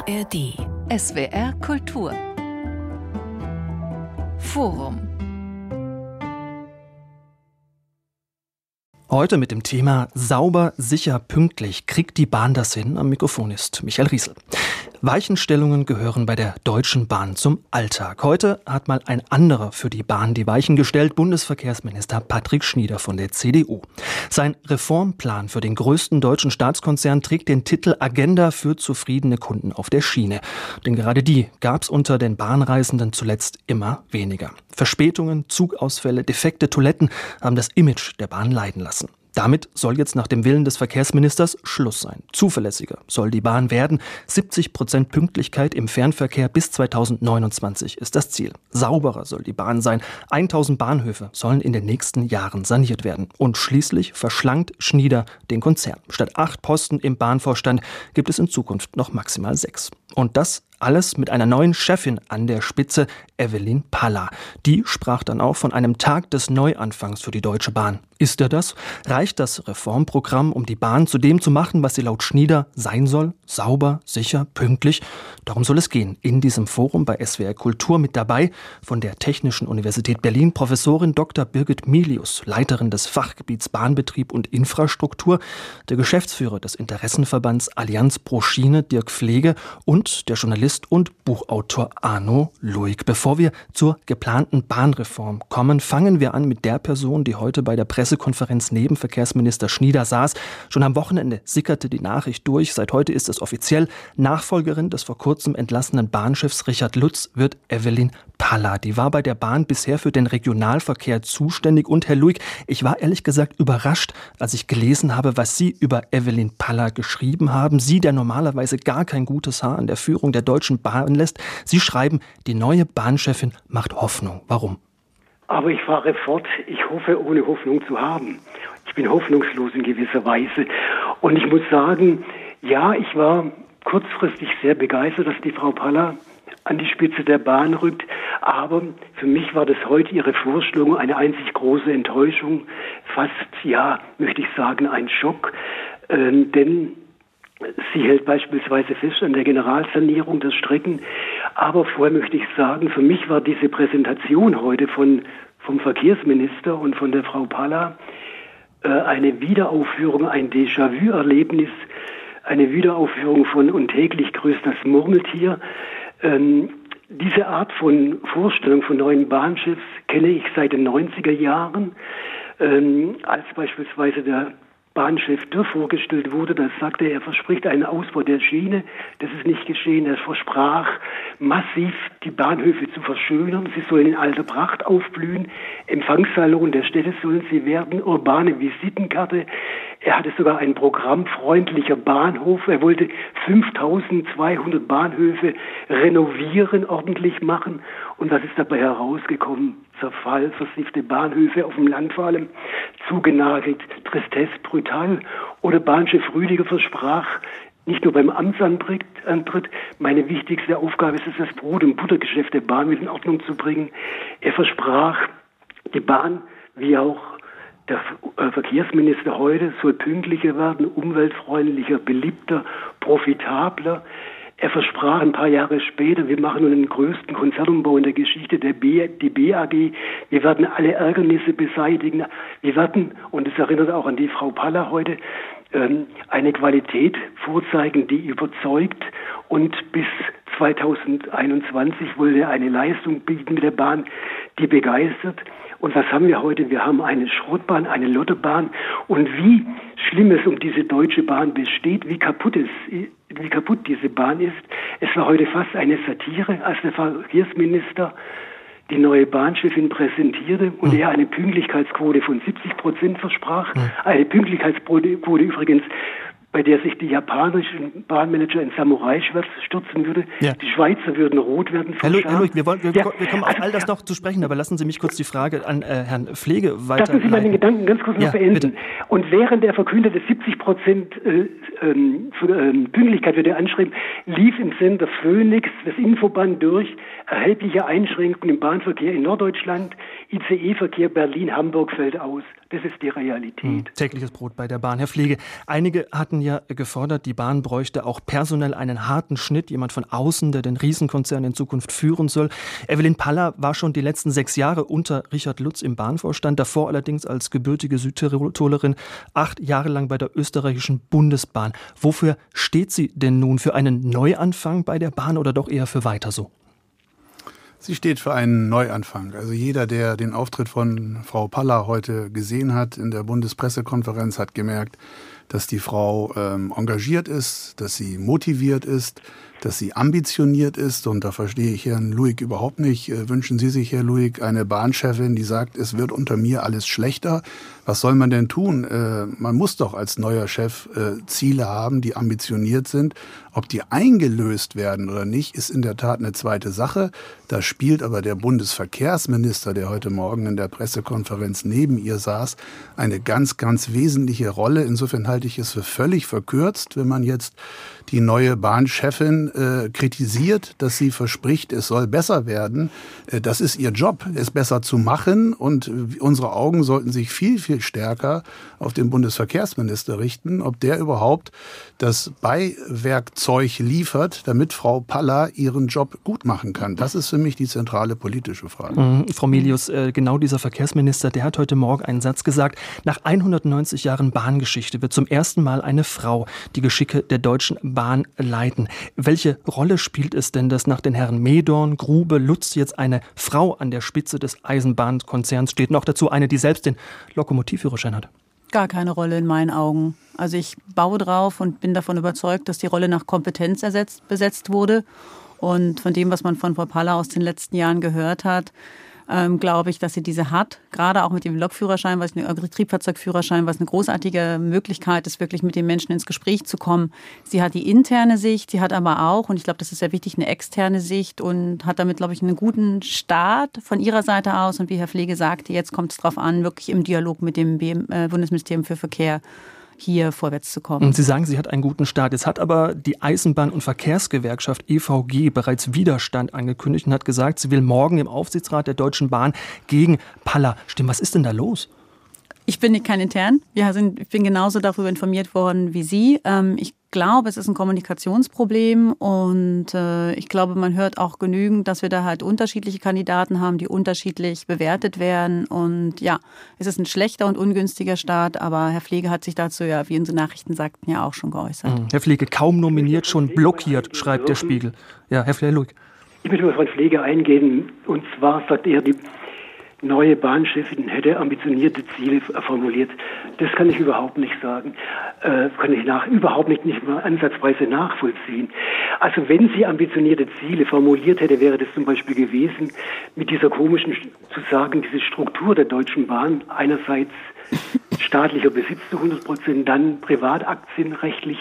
ARD. SWR Kultur. Forum. Heute mit dem Thema Sauber, sicher, pünktlich. Kriegt die Bahn das hin? Am Mikrofon ist Michael Riesel. Weichenstellungen gehören bei der Deutschen Bahn zum Alltag. Heute hat mal ein anderer für die Bahn die Weichen gestellt, Bundesverkehrsminister Patrick Schnieder von der CDU. Sein Reformplan für den größten deutschen Staatskonzern trägt den Titel Agenda für zufriedene Kunden auf der Schiene. Denn gerade die gab es unter den Bahnreisenden zuletzt immer weniger. Verspätungen, Zugausfälle, defekte Toiletten haben das Image der Bahn leiden lassen. Damit soll jetzt nach dem Willen des Verkehrsministers Schluss sein. Zuverlässiger soll die Bahn werden. 70% Pünktlichkeit im Fernverkehr bis 2029 ist das Ziel. Sauberer soll die Bahn sein. 1000 Bahnhöfe sollen in den nächsten Jahren saniert werden. Und schließlich verschlankt Schnieder den Konzern. Statt 8 Posten im Bahnvorstand gibt es in Zukunft noch maximal 6. Und das alles mit einer neuen Chefin an der Spitze, Evelyn Palla. Die sprach dann auch von einem Tag des Neuanfangs für die Deutsche Bahn. Ist er das? Reicht das Reformprogramm, um die Bahn zu dem zu machen, was sie laut Schnieder sein soll? Sauber, sicher, pünktlich? Darum soll es gehen. In diesem Forum bei SWR Kultur mit dabei von der Technischen Universität Berlin Professorin Dr. Birgit Milius, Leiterin des Fachgebiets Bahnbetrieb und Infrastruktur, der Geschäftsführer des Interessenverbands Allianz pro Schiene Dirk Pflege und der Journalist und Buchautor Arno Luig. Bevor wir zur geplanten Bahnreform kommen, fangen wir an mit der Person, die heute bei der Pressekonferenz neben Verkehrsminister Schnieder saß. Schon am Wochenende sickerte die Nachricht durch. Seit heute ist es offiziell. Nachfolgerin des vor kurzem entlassenen Bahnchefs Richard Lutz wird Evelyn Palla. Die war bei der Bahn bisher für den Regionalverkehr zuständig. Und Herr Luig, ich war ehrlich gesagt überrascht, als ich gelesen habe, was Sie über Evelyn Palla geschrieben haben. Sie, der normalerweise gar kein gutes Haar an der Führung der Deutschen Bahn lässt. Sie schreiben, die neue Bahnchefin macht Hoffnung. Warum? Aber ich fahre fort, ich hoffe, ohne Hoffnung zu haben. Ich bin hoffnungslos in gewisser Weise. Und ich muss sagen, ja, ich war kurzfristig sehr begeistert, dass die Frau Palla an die Spitze der Bahn rückt. Aber für mich war das heute ihre Vorstellung eine einzig große Enttäuschung. Fast, ja, möchte ich sagen, ein Schock. Denn sie hält beispielsweise fest an der Generalsanierung der Strecken. Aber vorher möchte ich sagen, für mich war diese Präsentation heute vom Verkehrsminister und von der Frau Palla eine Wiederaufführung, ein Déjà-vu-Erlebnis, eine Wiederaufführung von Und täglich grüßt das Murmeltier. Diese Art von Vorstellung von neuen Bahnchefs kenne ich seit den 90er Jahren, als beispielsweise der Bahnchef Dürr vorgestellt wurde, da sagte er verspricht einen Ausbau der Schiene. Das ist nicht geschehen. Er versprach, massiv die Bahnhöfe zu verschönern. Sie sollen in alter Pracht aufblühen. Empfangssalon der Städte sollen sie werden. Urbane Visitenkarte. Er hatte sogar ein Programm freundlicher Bahnhof. Er wollte 5200 Bahnhöfe renovieren, ordentlich machen. Und was ist dabei herausgekommen? Zerfall, versiffte Bahnhöfe auf dem Land vor allem, zugenagelt, Tristesse, brutal. Oder Bahnchef Rüdiger versprach, nicht nur beim Amtsantritt, meine wichtigste Aufgabe ist es, das Brot- und Buttergeschäft der Bahn mit in Ordnung zu bringen. Er versprach, die Bahn, wie auch der Verkehrsminister heute, soll pünktlicher werden, umweltfreundlicher, beliebter, profitabler. Er versprach ein paar Jahre später, wir machen nun den größten Konzernumbau in der Geschichte die BAG. Wir werden alle Ärgernisse beseitigen. Wir werden, und das erinnert auch an die Frau Palla heute, eine Qualität vorzeigen, die überzeugt. Und bis 2021 wollte er eine Leistung bieten mit der Bahn, die begeistert. Und was haben wir heute? Wir haben eine Schrottbahn, eine Lotterbahn. Und wie schlimm es um diese Deutsche Bahn besteht, wie kaputt diese Bahn ist. Es war heute fast eine Satire, als der Verkehrsminister die neue Bahnchefin präsentierte und er eine Pünktlichkeitsquote von 70% versprach. Eine Pünktlichkeitsquote übrigens, bei der sich die japanischen Bahnmanager in Samurai-Schwert stürzen würde. Ja. Die Schweizer würden rot werden. Herr Luig, wir kommen auf all das noch zu sprechen, aber lassen Sie mich kurz die Frage an Herrn Pflege weiterleiten. Lassen Sie meinen Gedanken ganz kurz noch beenden. Bitte. Und während er verkündete 70% Pünktlichkeit würde anschreiben, lief im Sender Phoenix das Infoband durch, erhebliche Einschränkungen im Bahnverkehr in Norddeutschland, ICE-Verkehr Berlin-Hamburg fällt aus. Das ist die Realität. Tägliches Brot bei der Bahn. Herr Fliege, einige hatten ja gefordert, die Bahn bräuchte auch personell einen harten Schnitt, jemand von außen, der den Riesenkonzern in Zukunft führen soll. Evelyn Paller war schon die letzten 6 Jahre unter Richard Lutz im Bahnvorstand, davor allerdings als gebürtige Südtirolerin 8 Jahre lang bei der österreichischen Bundesbahn. Wofür steht sie denn nun? Für einen Neuanfang bei der Bahn oder doch eher für weiter so? Sie steht für einen Neuanfang. Also jeder, der den Auftritt von Frau Paller heute gesehen hat in der Bundespressekonferenz, hat gemerkt, dass die Frau engagiert ist, dass sie motiviert ist, dass sie ambitioniert ist. Und da verstehe ich Herrn Luig überhaupt nicht. Wünschen Sie sich, Herr Luig, eine Bahnchefin, die sagt, es wird unter mir alles schlechter? Was soll man denn tun? Man muss doch als neuer Chef Ziele haben, die ambitioniert sind. Ob die eingelöst werden oder nicht, ist in der Tat eine zweite Sache. Da spielt aber der Bundesverkehrsminister, der heute Morgen in der Pressekonferenz neben ihr saß, eine ganz, ganz wesentliche Rolle. Insofern halte ich es für völlig verkürzt, wenn man jetzt die neue Bahnchefin kritisiert, dass sie verspricht, es soll besser werden. Das ist ihr Job, es besser zu machen. Und unsere Augen sollten sich viel, viel stärker auf den Bundesverkehrsminister richten, ob der überhaupt das Beiwerkzeug liefert, damit Frau Paller ihren Job gut machen kann. Das ist für mich die zentrale politische Frage. Frau Milius, genau dieser Verkehrsminister, der hat heute Morgen einen Satz gesagt: Nach 190 Jahren Bahngeschichte wird zum ersten Mal eine Frau die Geschicke der Deutschen Bahn leiten. Welche Rolle spielt es denn, dass nach den Herren Mehdorn, Grube, Lutz jetzt eine Frau an der Spitze des Eisenbahnkonzerns steht? Noch dazu eine, die selbst den Lokomotivführerschein hat. Gar keine Rolle in meinen Augen. Also ich baue drauf und bin davon überzeugt, dass die Rolle nach Kompetenz besetzt wurde. Und von dem, was man von Frau Paller aus den letzten Jahren gehört hat, glaube ich, dass sie diese hat. Gerade auch mit dem Lokführerschein, Triebfahrzeugführerschein, was eine großartige Möglichkeit ist, wirklich mit den Menschen ins Gespräch zu kommen. Sie hat die interne Sicht, sie hat aber auch, und ich glaube, das ist sehr wichtig, eine externe Sicht und hat damit, glaube ich, einen guten Start von ihrer Seite aus. Und wie Herr Fliege sagte, jetzt kommt es darauf an, wirklich im Dialog mit dem Bundesministerium für Verkehr hier vorwärts zu kommen. Und Sie sagen, sie hat einen guten Start. Jetzt hat aber die Eisenbahn- und Verkehrsgewerkschaft EVG bereits Widerstand angekündigt und hat gesagt, sie will morgen im Aufsichtsrat der Deutschen Bahn gegen Paller stimmen. Was ist denn da los? Ich bin kein Intern. Ich bin genauso darüber informiert worden wie Sie. Ich glaube, es ist ein Kommunikationsproblem und ich glaube, man hört auch genügend, dass wir da halt unterschiedliche Kandidaten haben, die unterschiedlich bewertet werden. Und ja, es ist ein schlechter und ungünstiger Start, aber Herr Fliege hat sich dazu ja, wie unsere Nachrichten sagten, ja auch schon geäußert. Herr Fliege, kaum nominiert, schon blockiert, schreibt der Spiegel. Ja, Herr Luig. Ich möchte auf Herrn Fliege eingehen. Und zwar sagt er, die neue Bahnchefin hätte ambitionierte Ziele formuliert. Das kann ich überhaupt nicht sagen. Kann ich überhaupt nicht mal ansatzweise nachvollziehen. Also wenn sie ambitionierte Ziele formuliert hätte, wäre das zum Beispiel gewesen, mit dieser komischen, zu sagen, diese Struktur der Deutschen Bahn, einerseits staatlicher Besitz zu 100%, dann privataktienrechtlich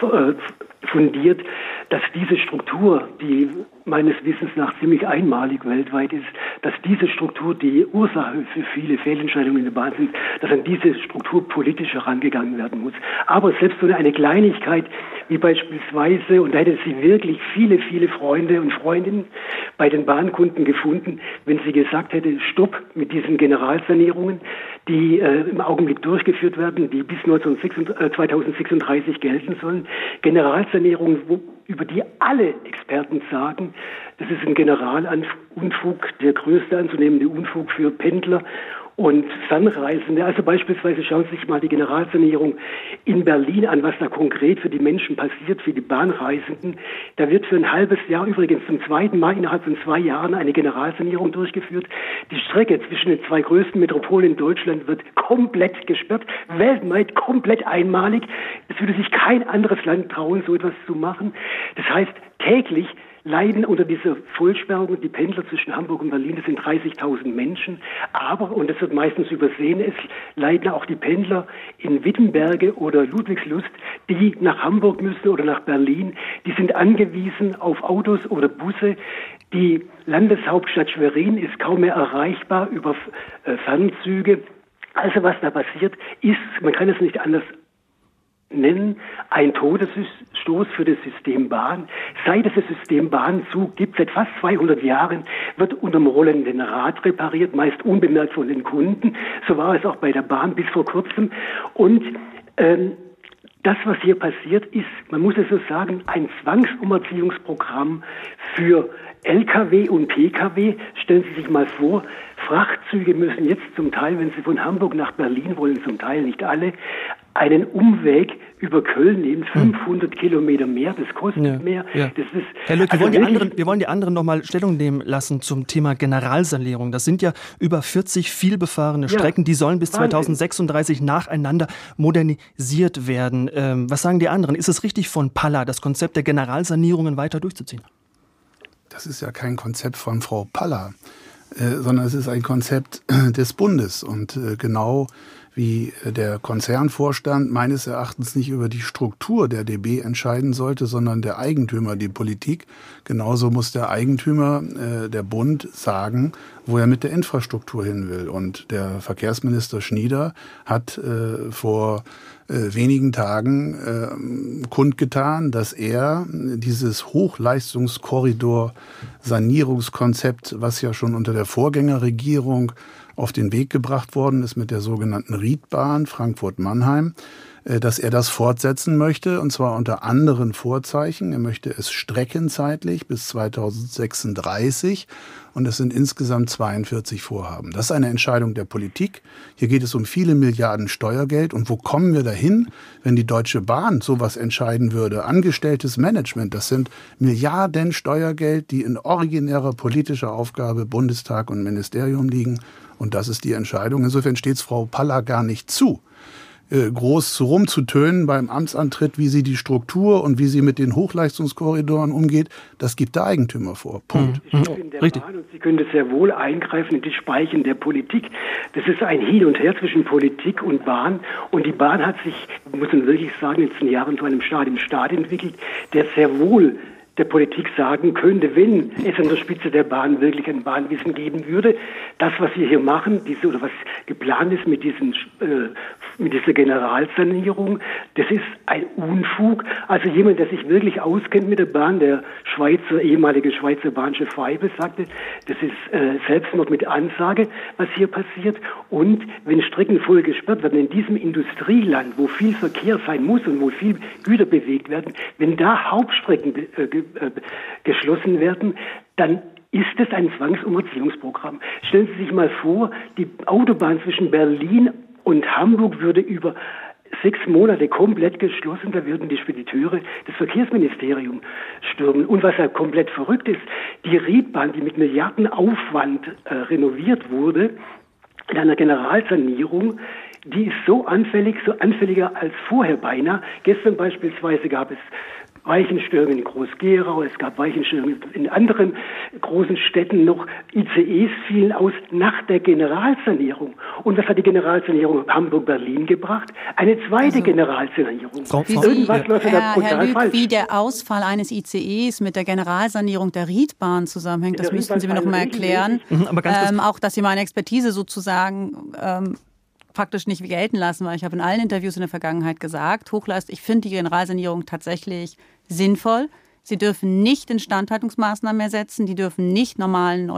fundiert, dass diese Struktur, die meines Wissens nach ziemlich einmalig weltweit ist, dass diese Struktur die Ursache für viele Fehlentscheidungen in der Bahn sind, dass an diese Struktur politisch herangegangen werden muss. Aber selbst so eine Kleinigkeit wie beispielsweise, und da hätte sie wirklich viele, viele Freunde und Freundinnen bei den Bahnkunden gefunden, wenn sie gesagt hätte, stopp mit diesen Generalsanierungen, die im Augenblick durchgeführt werden, die bis 2036 gelten sollen. Generalsanierungen, über die alle Experten sagen, das ist ein Generalanunfug, der größte anzunehmende Unfug für Pendler und Fernreisende. Also beispielsweise schauen Sie sich mal die Generalsanierung in Berlin an, was da konkret für die Menschen passiert, für die Bahnreisenden. Da wird für ein halbes Jahr, übrigens zum zweiten Mal innerhalb von 2 Jahren, eine Generalsanierung durchgeführt. Die Strecke zwischen den 2 größten Metropolen in Deutschland wird komplett gesperrt, weltweit komplett einmalig. Es würde sich kein anderes Land trauen, so etwas zu machen. Das heißt, täglich leiden unter dieser Vollsperrung die Pendler zwischen Hamburg und Berlin. Das sind 30.000 Menschen. Aber, und das wird meistens übersehen, es leiden auch die Pendler in Wittenberge oder Ludwigslust, die nach Hamburg müssen oder nach Berlin. Die sind angewiesen auf Autos oder Busse. Die Landeshauptstadt Schwerin ist kaum mehr erreichbar über Fernzüge. Also was da passiert ist, man kann es nicht anders nennen, ein Todesstoß für das System Bahn. Seit es das System Bahnzug gibt, seit fast 200 Jahren, wird unterm rollenden Rad repariert, meist unbemerkt von den Kunden. So war es auch bei der Bahn bis vor kurzem. Und das, was hier passiert, ist, man muss es so sagen, ein Zwangsumerziehungsprogramm für Lkw und Pkw. Stellen Sie sich mal vor, Frachtzüge müssen jetzt zum Teil, wenn sie von Hamburg nach Berlin wollen, zum Teil nicht alle, einen Umweg über Köln nehmen, 500 Kilometer mehr, das kostet mehr. Ja. Das ist, Herr Lück, wir wollen die anderen noch mal Stellung nehmen lassen zum Thema Generalsanierung. Das sind ja über 40 vielbefahrene Strecken, die sollen bis 2036 nacheinander modernisiert werden. Was sagen die anderen? Ist es richtig von Palla, das Konzept der Generalsanierungen weiter durchzuziehen? Das ist ja kein Konzept von Frau Palla, sondern es ist ein Konzept des Bundes. Und genau wie der Konzernvorstand meines Erachtens nicht über die Struktur der DB entscheiden sollte, sondern der Eigentümer, die Politik. Genauso muss der Eigentümer, der Bund, sagen, wo er mit der Infrastruktur hin will. Und der Verkehrsminister Schnieder hat vor wenigen Tagen kundgetan, dass er dieses Hochleistungskorridor-Sanierungskonzept, was ja schon unter der Vorgängerregierung auf den Weg gebracht worden ist mit der sogenannten Riedbahn Frankfurt-Mannheim, dass er das fortsetzen möchte, und zwar unter anderen Vorzeichen. Er möchte es streckenzeitlich bis 2036, und es sind insgesamt 42 Vorhaben. Das ist eine Entscheidung der Politik. Hier geht es um viele Milliarden Steuergeld. Und wo kommen wir dahin, wenn die Deutsche Bahn sowas entscheiden würde? Angestelltes Management, das sind Milliarden Steuergeld, die in originärer politischer Aufgabe Bundestag und Ministerium liegen. Und das ist die Entscheidung. Insofern steht es Frau Palla gar nicht zu, groß rumzutönen beim Amtsantritt, wie sie die Struktur und wie sie mit den Hochleistungskorridoren umgeht. Das gibt der Eigentümer vor. Punkt. Richtig. Bahn, und Sie können das sehr wohl eingreifen in die Speichen der Politik. Das ist ein Hin und Her zwischen Politik und Bahn. Und die Bahn hat sich, muss man wirklich sagen, in den letzten Jahren zu einem Staat entwickelt, der sehr wohl der Politik sagen könnte, wenn es an der Spitze der Bahn wirklich ein Bahnwesen geben würde, das, was wir hier machen, oder was geplant ist mit dieser Generalsanierung, das ist ein Unfug. Also jemand, der sich wirklich auskennt mit der Bahn, der ehemalige Schweizer Bahnchef Feibe sagte, das ist Selbstmord mit Ansage, was hier passiert. Und wenn Strecken voll gesperrt werden in diesem Industrieland, wo viel Verkehr sein muss und wo viel Güter bewegt werden, wenn da Hauptstrecken geschlossen werden, dann ist es ein Zwangsumerziehungsprogramm. Stellen Sie sich mal vor, die Autobahn zwischen Berlin und Hamburg würde über 6 Monate komplett geschlossen, da würden die Spediteure das Verkehrsministerium stürmen. Und was ja komplett verrückt ist, die Riedbahn, die mit Milliardenaufwand renoviert wurde, in einer Generalsanierung, die ist so anfälliger als vorher beinahe. Gestern beispielsweise gab es Weichenstörungen in Groß-Gerau, es gab Weichenstörungen in anderen großen Städten noch. ICEs fielen aus nach der Generalsanierung. Und was hat die Generalsanierung Hamburg-Berlin gebracht? Eine zweite Generalsanierung. Irgendwas läuft da brutal falsch. Wie der Ausfall eines ICEs mit der Generalsanierung der Riedbahn zusammenhängt, das müssten Sie mir noch mal erklären. Aber ganz auch, dass Sie meine Expertise sozusagen faktisch nicht gelten lassen, weil ich habe in allen Interviews in der Vergangenheit gesagt, ich finde die Generalsanierung tatsächlich sinnvoll. Sie dürfen nicht Instandhaltungsmaßnahmen ersetzen, die dürfen nicht normalen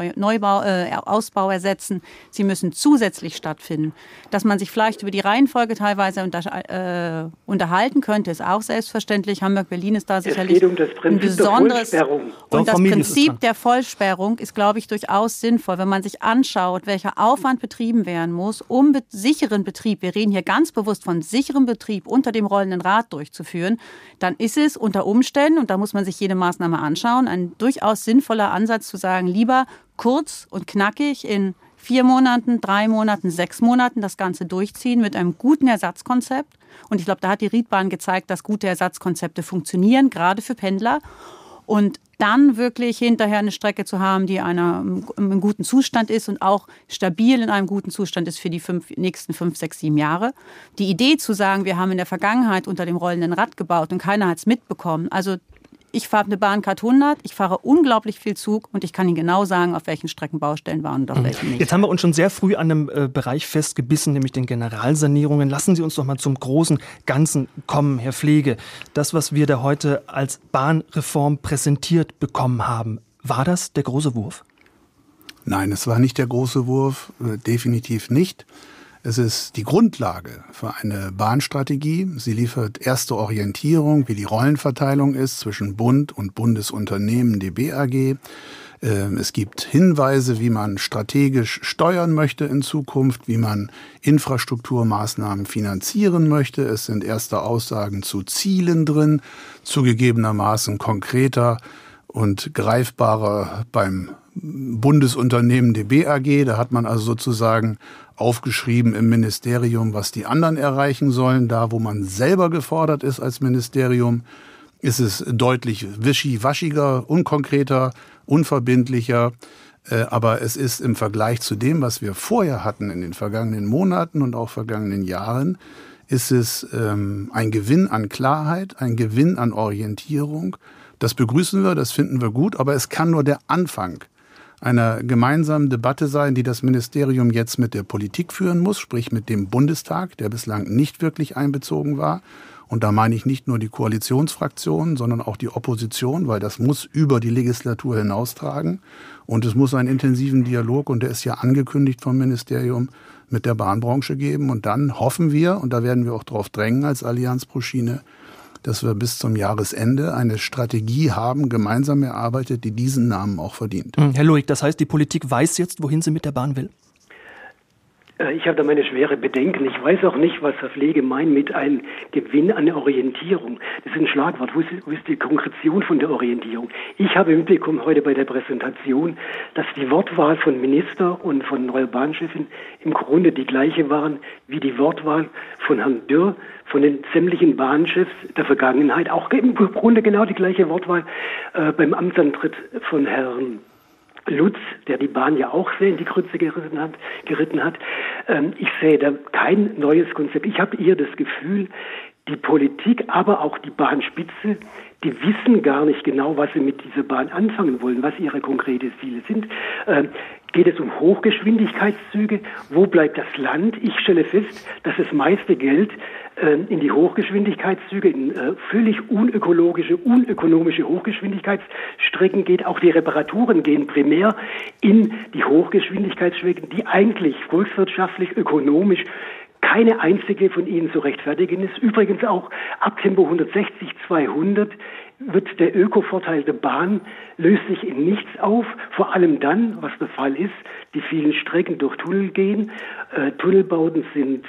Ausbau ersetzen. Sie müssen zusätzlich stattfinden. Dass man sich vielleicht über die Reihenfolge teilweise unterhalten könnte, ist auch selbstverständlich. Hamburg-Berlin ist da sicherlich ein besonderes. Und das Prinzip der Vollsperrung ist, glaube ich, durchaus sinnvoll, wenn man sich anschaut, welcher Aufwand betrieben werden muss, um sicheren Betrieb, wir reden hier ganz bewusst von sicherem Betrieb unter dem rollenden Rad durchzuführen, dann ist es unter Umständen, und da muss man sich jede Maßnahme anschauen, ein durchaus sinnvoller Ansatz zu sagen, lieber kurz und knackig in 4 Monaten, 3 Monaten, 6 Monaten das Ganze durchziehen mit einem guten Ersatzkonzept. Und ich glaube, da hat die Riedbahn gezeigt, dass gute Ersatzkonzepte funktionieren, gerade für Pendler. Und dann wirklich hinterher eine Strecke zu haben, die in einem guten Zustand ist und auch stabil in einem guten Zustand ist für die nächsten 5, 6, 7 Jahre. Die Idee zu sagen, wir haben in der Vergangenheit unter dem rollenden Rad gebaut und keiner hat es mitbekommen, also ich fahre eine Bahncard 100, ich fahre unglaublich viel Zug und ich kann Ihnen genau sagen, auf welchen Strecken Baustellen waren und auf welchen nicht. Jetzt haben wir uns schon sehr früh an einem Bereich festgebissen, nämlich den Generalsanierungen. Lassen Sie uns doch mal zum großen Ganzen kommen, Herr Flege. Das, was wir da heute als Bahnreform präsentiert bekommen haben, war das der große Wurf? Nein, es war nicht der große Wurf, definitiv nicht. Es ist die Grundlage für eine Bahnstrategie. Sie liefert erste Orientierung, wie die Rollenverteilung ist zwischen Bund und Bundesunternehmen, die BAG. Es gibt Hinweise, wie man strategisch steuern möchte in Zukunft, wie man Infrastrukturmaßnahmen finanzieren möchte. Es sind erste Aussagen zu Zielen drin, zugegebenermaßen konkreter und greifbarer beim Bundesunternehmen der BAG. Da hat man also sozusagen aufgeschrieben im Ministerium, was die anderen erreichen sollen. Da, wo man selber gefordert ist als Ministerium, ist es deutlich wischiwaschiger, unkonkreter, unverbindlicher. Aber es ist im Vergleich zu dem, was wir vorher hatten in den vergangenen Monaten und auch vergangenen Jahren, ist es ein Gewinn an Klarheit, ein Gewinn an Orientierung. Das begrüßen wir, das finden wir gut, aber es kann nur der Anfang einer gemeinsamen Debatte sein, die das Ministerium jetzt mit der Politik führen muss, sprich mit dem Bundestag, der bislang nicht wirklich einbezogen war. Und da meine ich nicht nur die Koalitionsfraktionen, sondern auch die Opposition, weil das muss über die Legislatur hinaustragen. Und es muss einen intensiven Dialog, und der ist ja angekündigt vom Ministerium, mit der Bahnbranche geben. Und dann hoffen wir, und da werden wir auch drauf drängen als Allianz pro Schiene, dass wir bis zum Jahresende eine Strategie haben, gemeinsam erarbeitet, die diesen Namen auch verdient. Herr Loig, das heißt, die Politik weiß jetzt, wohin sie mit der Bahn will? Ich habe da meine schwere Bedenken. Ich weiß auch nicht, was Herr Flege meint mit einem Gewinn an der Orientierung. Das ist ein Schlagwort. Wo ist die Konkretion von der Orientierung? Ich habe mitbekommen heute bei der Präsentation, dass die Wortwahl von Minister und von neuer Bahnchefin im Grunde die gleiche waren wie die Wortwahl von Herrn Dürr, von den sämtlichen Bahnchefs der Vergangenheit. Auch im Grunde genau die gleiche Wortwahl beim Amtsantritt von Herrn Lutz, der die Bahn ja auch sehr in die Grütze geritten hat. Ich sehe da kein neues Konzept. Ich habe eher das Gefühl, die Politik, aber auch die Bahnspitze, die wissen gar nicht genau, was sie mit dieser Bahn anfangen wollen, was ihre konkreten Ziele sind. Geht es um Hochgeschwindigkeitszüge? Wo bleibt das Land? Ich stelle fest, dass das meiste Geld in die Hochgeschwindigkeitszüge, in völlig unökonomische Hochgeschwindigkeitsstrecken geht. Auch die Reparaturen gehen primär in die Hochgeschwindigkeitsstrecken, die eigentlich volkswirtschaftlich, ökonomisch keine einzige von ihnen zu rechtfertigen ist. Übrigens auch ab Tempo 160, 200 wird der Ökovorteil der Bahn, löst sich in nichts auf. Vor allem dann, was der Fall ist, die vielen Strecken durch Tunnel gehen. Tunnelbauten sind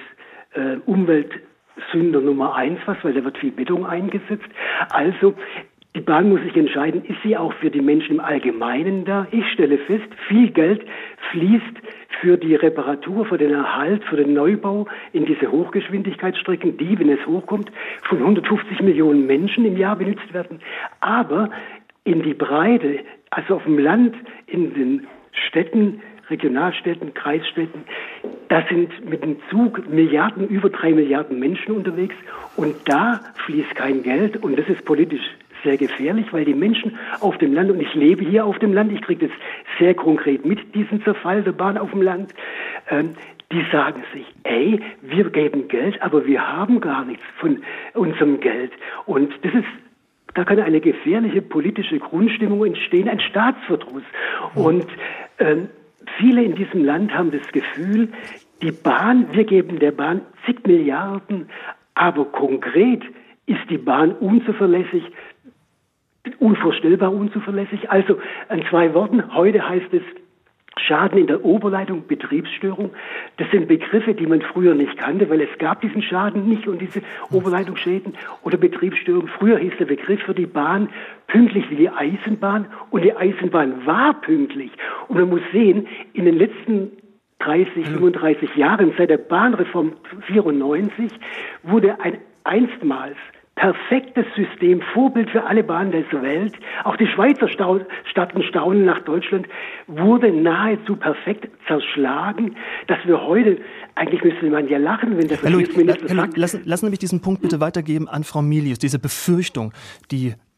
Umweltsünder Nummer 1, weil da wird viel Beton eingesetzt. Also die Bahn muss sich entscheiden, ist sie auch für die Menschen im Allgemeinen da? Ich stelle fest, viel Geld fließt für die Reparatur, für den Erhalt, für den Neubau in diese Hochgeschwindigkeitsstrecken, die, wenn es hochkommt, von 150 Millionen Menschen im Jahr benutzt werden. Aber in die Breite, also auf dem Land, in den Städten, Regionalstädten, Kreisstädten, da sind mit dem Zug über 3 Milliarden Menschen unterwegs und da fließt kein Geld und das ist politisch sehr gefährlich, weil die Menschen auf dem Land, und ich lebe hier auf dem Land, ich kriege das sehr konkret mit, diesen Zerfall der Bahn auf dem Land, die sagen sich, wir geben Geld, aber wir haben gar nichts von unserem Geld. Und da kann eine gefährliche politische Grundstimmung entstehen, ein Staatsverdruss. Und viele in diesem Land haben das Gefühl, die Bahn, wir geben der Bahn zig Milliarden, aber konkret ist die Bahn unzuverlässig, unvorstellbar unzuverlässig. Also in 2 Worten, heute heißt es Schaden in der Oberleitung, Betriebsstörung. Das sind Begriffe, die man früher nicht kannte, weil es gab diesen Schaden nicht und diese Oberleitungsschäden oder Betriebsstörung. Früher hieß der Begriff für die Bahn pünktlich wie die Eisenbahn und die Eisenbahn war pünktlich. Und man muss sehen, in den letzten 30, 35 Jahren seit der Bahnreform 94 wurde ein einstmals perfektes System, Vorbild für alle Bahnen der Welt. Auch die Schweizer Staaten staunen nach Deutschland, wurde nahezu perfekt zerschlagen, dass wir heute, eigentlich müsste man ja lachen, wenn der Verkehrsminister sagt... Lassen Sie mich diesen Punkt bitte weitergeben an Frau Milius, diese Befürchtung, die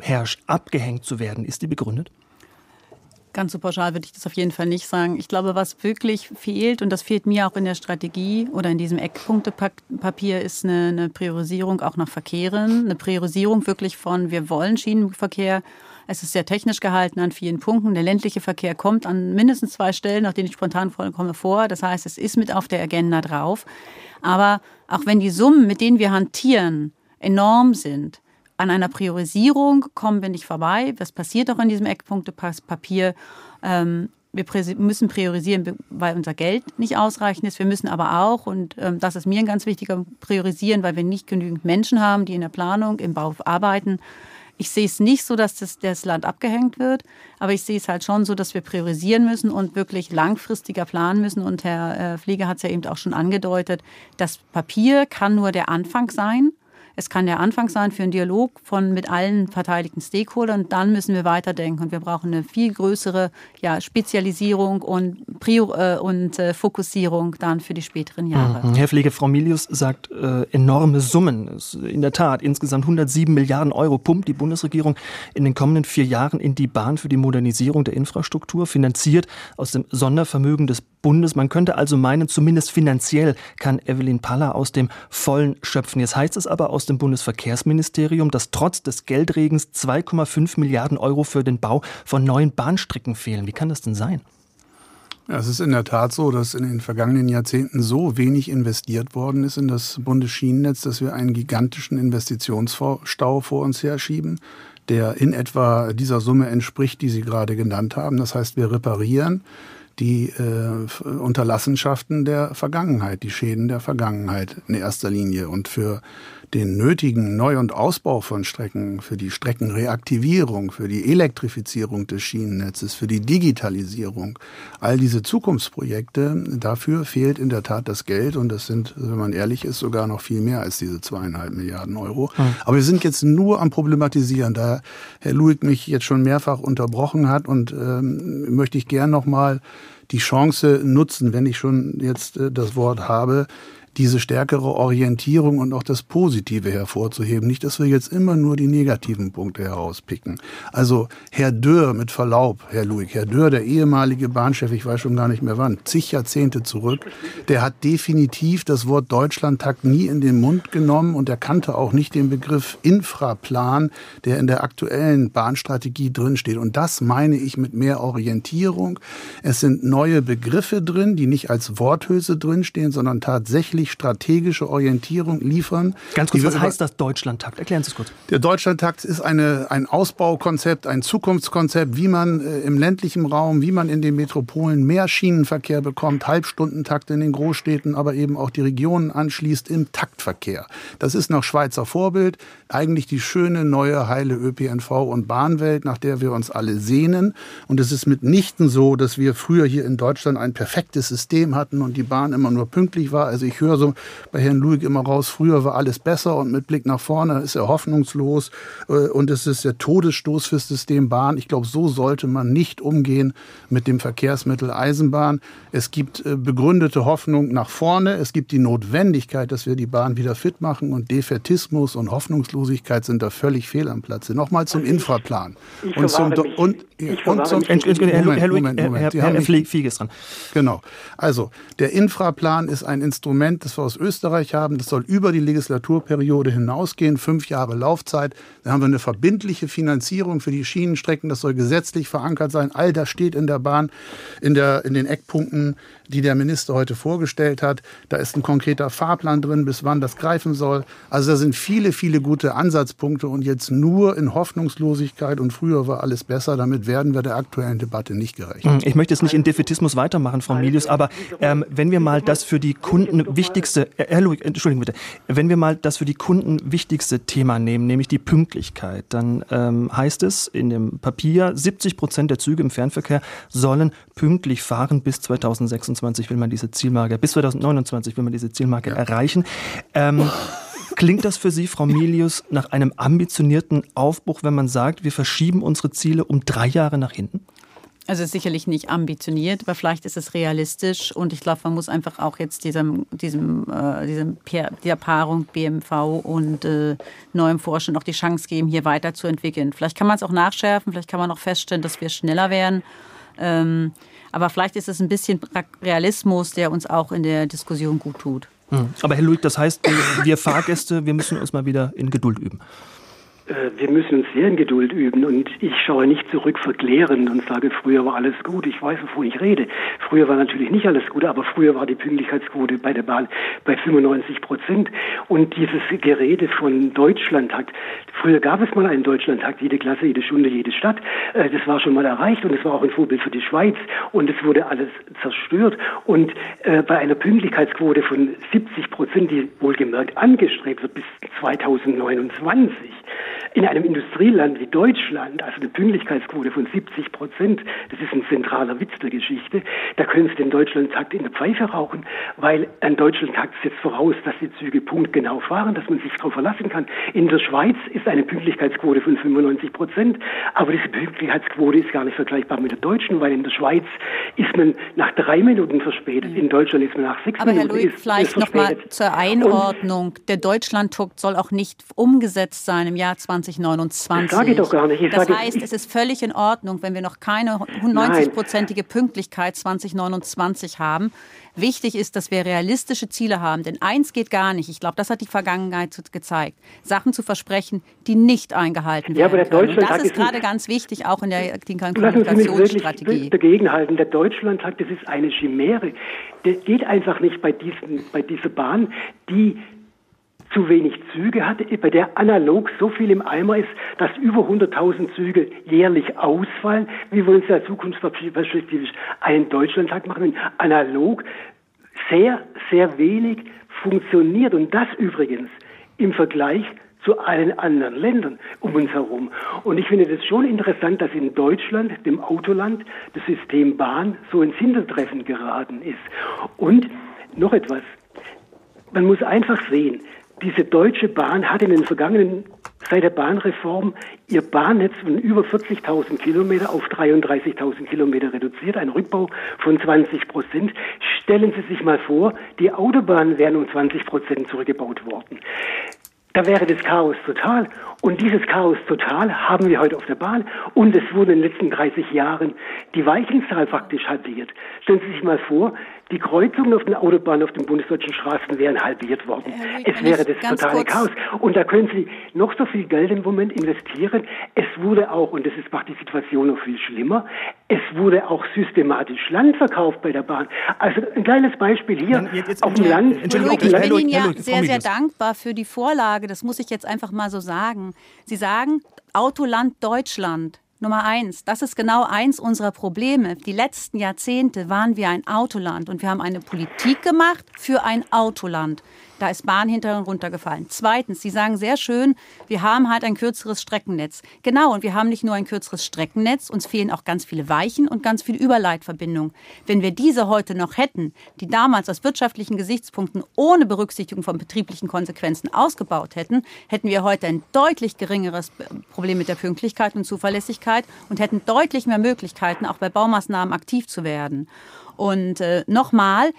herrscht, abgehängt zu werden. Ist die begründet? Ganz so pauschal würde ich das auf jeden Fall nicht sagen. Ich glaube, was wirklich fehlt, und das fehlt mir auch in der Strategie oder in diesem Eckpunktepapier, ist eine Priorisierung auch nach Verkehren. Eine Priorisierung wirklich von, wir wollen Schienenverkehr. Es ist sehr technisch gehalten an vielen Punkten. Der ländliche Verkehr kommt an mindestens 2 Stellen, nach denen ich spontan komme, vor. Das heißt, es ist mit auf der Agenda drauf. Aber auch wenn die Summen, mit denen wir hantieren, enorm sind, an einer Priorisierung kommen wir nicht vorbei. Das passiert auch in diesem Eckpunktepapier. Wir müssen priorisieren, weil unser Geld nicht ausreichend ist. Wir müssen aber auch, und das ist mir ein ganz wichtiger, priorisieren, weil wir nicht genügend Menschen haben, die in der Planung, im Bau arbeiten. Ich sehe es nicht so, dass das Land abgehängt wird, aber ich sehe es halt schon so, dass wir priorisieren müssen und wirklich langfristiger planen müssen. Und Herr Flieger hat es ja eben auch schon angedeutet, das Papier kann nur der Anfang sein. Es kann der Anfang sein für einen Dialog mit allen beteiligten Stakeholdern. Und dann müssen wir weiterdenken. Und wir brauchen eine viel größere Spezialisierung und Fokussierung dann für die späteren Jahre. Herr Flieger, Frau Milius sagt enorme Summen. In der Tat, insgesamt 107 Milliarden Euro pumpt die Bundesregierung in den kommenden 4 Jahren in die Bahn für die Modernisierung der Infrastruktur, finanziert aus dem Sondervermögen des Bundes. Man könnte also meinen, zumindest finanziell kann Evelyn Paller aus dem Vollen schöpfen. Jetzt heißt es aber aus dem Bundesverkehrsministerium, dass trotz des Geldregens 2,5 Milliarden Euro für den Bau von neuen Bahnstrecken fehlen. Wie kann das denn sein? Ja, es ist in der Tat so, dass in den vergangenen Jahrzehnten so wenig investiert worden ist in das Bundesschienennetz, dass wir einen gigantischen Investitionsstau vor uns herschieben, der in etwa dieser Summe entspricht, die Sie gerade genannt haben. Das heißt, wir reparieren die Unterlassenschaften der Vergangenheit, die Schäden der Vergangenheit in erster Linie. Und für den nötigen Neu- und Ausbau von Strecken, für die Streckenreaktivierung, für die Elektrifizierung des Schienennetzes, für die Digitalisierung, all diese Zukunftsprojekte, dafür fehlt in der Tat das Geld. Und das sind, wenn man ehrlich ist, sogar noch viel mehr als diese 2,5 Milliarden Euro. Aber wir sind jetzt nur am Problematisieren. Da Herr Luig mich jetzt schon mehrfach unterbrochen hat und möchte ich gern nochmal die Chance nutzen, wenn ich schon jetzt das Wort habe, diese stärkere Orientierung und auch das Positive hervorzuheben. Nicht, dass wir jetzt immer nur die negativen Punkte herauspicken. Also Herr Dürr, mit Verlaub, Herr Luig, Herr Dürr, der ehemalige Bahnchef, ich weiß schon gar nicht mehr wann, zig Jahrzehnte zurück, der hat definitiv das Wort Deutschlandtakt nie in den Mund genommen und er kannte auch nicht den Begriff Infraplan, der in der aktuellen Bahnstrategie drinsteht. Und das meine ich mit mehr Orientierung. Es sind neue Begriffe drin, die nicht als Worthülse drinstehen, sondern tatsächlich strategische Orientierung liefern. Ganz kurz, was heißt das Deutschlandtakt? Erklären Sie es kurz. Der Deutschlandtakt ist ein Ausbaukonzept, ein Zukunftskonzept, wie man im ländlichen Raum, wie man in den Metropolen mehr Schienenverkehr bekommt, Halbstundentakt in den Großstädten, aber eben auch die Regionen anschließt im Taktverkehr. Das ist nach Schweizer Vorbild eigentlich die schöne, neue, heile ÖPNV- und Bahnwelt, nach der wir uns alle sehnen. Und es ist mitnichten so, dass wir früher hier in Deutschland ein perfektes System hatten und die Bahn immer nur pünktlich war. Also ich höre so bei Herrn Luig immer raus, früher war alles besser und mit Blick nach vorne ist er hoffnungslos und es ist der Todesstoß fürs System Bahn. Ich glaube, so sollte man nicht umgehen mit dem Verkehrsmittel Eisenbahn. Es gibt begründete Hoffnung nach vorne. Es gibt die Notwendigkeit, dass wir die Bahn wieder fit machen und Defätismus und Hoffnungslosigkeit sind da völlig fehl am Platze. Nochmal zum Infraplan. Herr Fiege ist dran. Genau. Also, der Infraplan ist ein Instrument, das wir aus Österreich haben. Das soll über die Legislaturperiode hinausgehen, 5 Jahre Laufzeit. Da haben wir eine verbindliche Finanzierung für die Schienenstrecken. Das soll gesetzlich verankert sein. All das steht in der Bahn, in den Eckpunkten, die der Minister heute vorgestellt hat. Da ist ein konkreter Fahrplan drin, bis wann das greifen soll. Also da sind viele, viele gute Ansatzpunkte und jetzt nur in Hoffnungslosigkeit und früher war alles besser. Damit werden wir der aktuellen Debatte nicht gerecht. Ich möchte jetzt nicht in Defätismus weitermachen, Frau Milius, aber wenn wir mal das für die Kunden wichtigste, Entschuldigung bitte, wenn wir mal das für die Kunden wichtigste Thema nehmen, nämlich die Pünktlichkeit, dann heißt es in dem Papier, 70% der Züge im Fernverkehr sollen pünktlich fahren bis 2026 will man diese Zielmarke, bis 2029 will man diese Zielmarke erreichen. Klingt das für Sie, Frau Milius, nach einem ambitionierten Aufbruch, wenn man sagt, wir verschieben unsere Ziele um 3 Jahre nach hinten? Also sicherlich nicht ambitioniert, aber vielleicht ist es realistisch. Und ich glaube, man muss einfach auch jetzt dieser Paarung BMV und neuem Vorstand auch die Chance geben, hier weiterzuentwickeln. Vielleicht kann man es auch nachschärfen, vielleicht kann man auch feststellen, dass wir schneller werden. Aber vielleicht ist es ein bisschen Realismus, der uns auch in der Diskussion gut tut. Aber Herr Luig, das heißt, wir Fahrgäste, wir müssen uns mal wieder in Geduld üben. Wir müssen uns sehr in Geduld üben und ich schaue nicht zurück verklärend und sage, früher war alles gut. Ich weiß, wovon ich rede. Früher war natürlich nicht alles gut, aber früher war die Pünktlichkeitsquote bei der Bahn bei 95%. Und dieses Gerede von Deutschlandtakt, früher gab es mal einen Deutschlandtakt, jede Klasse, jede Stunde, jede Stadt. Das war schon mal erreicht und es war auch ein Vorbild für die Schweiz und es wurde alles zerstört. Und bei einer Pünktlichkeitsquote von 70%, die wohlgemerkt angestrebt wird bis 2029, in einem Industrieland wie Deutschland, also eine Pünktlichkeitsquote von 70%, das ist ein zentraler Witz der Geschichte, da können Sie den Deutschlandtakt in der Pfeife rauchen, weil ein Deutschlandtakt setzt voraus, dass die Züge punktgenau fahren, dass man sich darauf verlassen kann. In der Schweiz ist eine Pünktlichkeitsquote von 95%, aber diese Pünktlichkeitsquote ist gar nicht vergleichbar mit der deutschen, weil in der Schweiz ist man nach 3 Minuten verspätet, in Deutschland ist man nach 6 aber Minuten. Aber Herr Luig, vielleicht nochmal zur Einordnung, der Deutschlandtakt soll auch nicht umgesetzt sein im Jahr 2029. Das sage ich doch gar nicht. Das heißt, es ist völlig in Ordnung, wenn wir noch keine 90-prozentige Pünktlichkeit 2029 haben. Wichtig ist, dass wir realistische Ziele haben. Denn eins geht gar nicht. Ich glaube, das hat die Vergangenheit gezeigt. Sachen zu versprechen, die nicht eingehalten werden können. Und das ist gerade ganz wichtig, auch in der Kommunikationsstrategie. Ich will dagegen halten. Der Deutschlandtakt, das ist eine Chimäre. Der geht einfach nicht bei dieser Bahn, die zu wenig Züge hat, bei der analog so viel im Eimer ist, dass über 100.000 Züge jährlich ausfallen. Wir wollen ja zukunftsperspektivisch einen Deutschlandtakt machen, wenn analog sehr, sehr wenig funktioniert. Und das übrigens im Vergleich zu allen anderen Ländern um uns herum. Und ich finde das schon interessant, dass in Deutschland, dem Autoland, das System Bahn so ins Hintertreffen geraten ist. Und noch etwas. Man muss einfach sehen, diese Deutsche Bahn hat in den vergangenen, seit der Bahnreform, ihr Bahnnetz von über 40.000 Kilometer auf 33.000 Kilometer reduziert, ein Rückbau von 20%. Stellen Sie sich mal vor, die Autobahnen wären um 20% zurückgebaut worden. Da wäre das Chaos total. Und dieses Chaos total haben wir heute auf der Bahn. Und es wurde in den letzten 30 Jahren die Weichenzahl faktisch halbiert. Stellen Sie sich mal vor, die Kreuzungen auf den Autobahnen, auf den bundesdeutschen Straßen wären halbiert worden. Es wäre das totale Chaos. Und da können Sie noch so viel Geld im Moment investieren. Es wurde auch, und das macht die Situation noch viel schlimmer, es wurde auch systematisch Land verkauft bei der Bahn. Also ein kleines Beispiel hier auf dem Land. Ich bin Ihnen ja sehr, sehr dankbar für die Vorlage. Das muss ich jetzt einfach mal so sagen. Sie sagen, Autoland Deutschland. Nummer 1, das ist genau eins unserer Probleme. Die letzten Jahrzehnte waren wir ein Autoland und wir haben eine Politik gemacht für ein Autoland. Da ist Bahn hinter und runtergefallen. Zweitens, Sie sagen sehr schön, wir haben halt ein kürzeres Streckennetz. Genau, und wir haben nicht nur ein kürzeres Streckennetz, uns fehlen auch ganz viele Weichen und ganz viele Überleitverbindungen. Wenn wir diese heute noch hätten, die damals aus wirtschaftlichen Gesichtspunkten ohne Berücksichtigung von betrieblichen Konsequenzen ausgebaut hätten, hätten wir heute ein deutlich geringeres Problem mit der Pünktlichkeit und Zuverlässigkeit und hätten deutlich mehr Möglichkeiten, auch bei Baumaßnahmen aktiv zu werden. Und nochmal,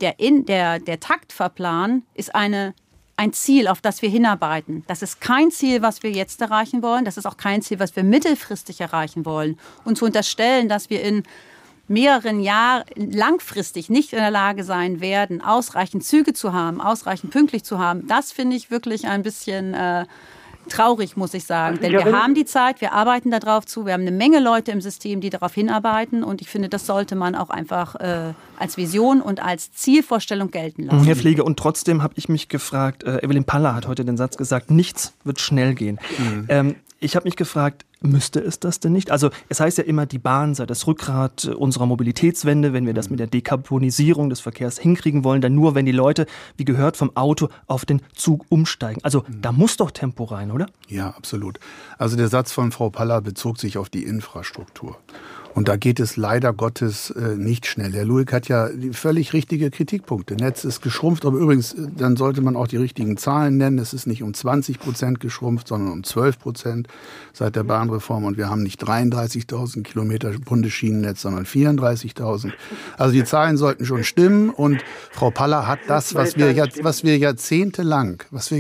der Taktfahrplan ist ein Ziel, auf das wir hinarbeiten. Das ist kein Ziel, was wir jetzt erreichen wollen. Das ist auch kein Ziel, was wir mittelfristig erreichen wollen. Und zu unterstellen, dass wir in mehreren Jahren langfristig nicht in der Lage sein werden, ausreichend Züge zu haben, ausreichend pünktlich zu haben, das finde ich wirklich ein bisschen traurig, muss ich sagen. Denn wir haben die Zeit, wir arbeiten darauf zu, wir haben eine Menge Leute im System, die darauf hinarbeiten und ich finde, das sollte man auch einfach als Vision und als Zielvorstellung gelten lassen. Herr Pflege, und trotzdem habe ich mich gefragt, Evelyn Paller hat heute den Satz gesagt, nichts wird schnell gehen. Ich habe mich gefragt, müsste es das denn nicht? Also es heißt ja immer, die Bahn sei das Rückgrat unserer Mobilitätswende, wenn wir das mit der Dekarbonisierung des Verkehrs hinkriegen wollen, dann nur, wenn die Leute, wie gehört, vom Auto auf den Zug umsteigen. Also da muss doch Tempo rein, oder? Ja, absolut. Also der Satz von Frau Paller bezog sich auf die Infrastruktur. Und da geht es leider Gottes nicht schnell. Herr Lueck hat ja völlig richtige Kritikpunkte. Netz ist geschrumpft, aber übrigens, dann sollte man auch die richtigen Zahlen nennen. Es ist nicht um 20% geschrumpft, sondern um 12% seit der Bahnreform. Und wir haben nicht 33.000 Kilometer Bundesschienennetz, sondern 34.000. Also die Zahlen sollten schon stimmen. Und Frau Paller hat das, was wir jahrzehntelang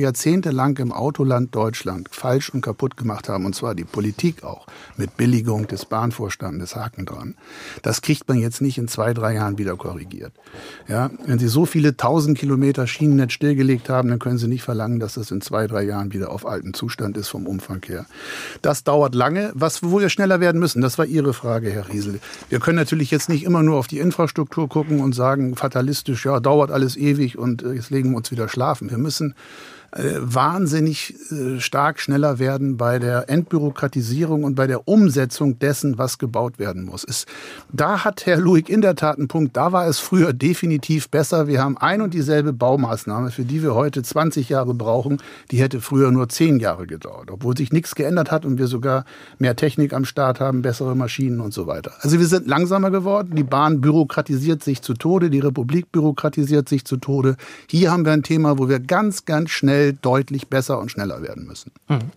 im Autoland Deutschland falsch und kaputt gemacht haben, und zwar die Politik auch, mit Billigung des Bahnvorstandes, Haken dran. Das kriegt man jetzt nicht in 2-3 Jahren wieder korrigiert. Ja, wenn Sie so viele 1000 Kilometer Schienennetz stillgelegt haben, dann können Sie nicht verlangen, dass das in 2-3 Jahren wieder auf altem Zustand ist vom Umfang her. Das dauert lange. Wo wir schneller werden müssen, das war Ihre Frage, Herr Riesel. Wir können natürlich jetzt nicht immer nur auf die Infrastruktur gucken und sagen, fatalistisch, ja, dauert alles ewig und jetzt legen wir uns wieder schlafen. Wir müssen wahnsinnig stark schneller werden bei der Entbürokratisierung und bei der Umsetzung dessen, was gebaut werden muss. Da hat Herr Lueck in der Tat einen Punkt. Da war es früher definitiv besser. Wir haben ein und dieselbe Baumaßnahme, für die wir heute 20 Jahre brauchen. Die hätte früher nur 10 Jahre gedauert, obwohl sich nichts geändert hat und wir sogar mehr Technik am Start haben, bessere Maschinen und so weiter. Also wir sind langsamer geworden. Die Bahn bürokratisiert sich zu Tode. Die Republik bürokratisiert sich zu Tode. Hier haben wir ein Thema, wo wir ganz, ganz schnell deutlich besser und schneller werden müssen.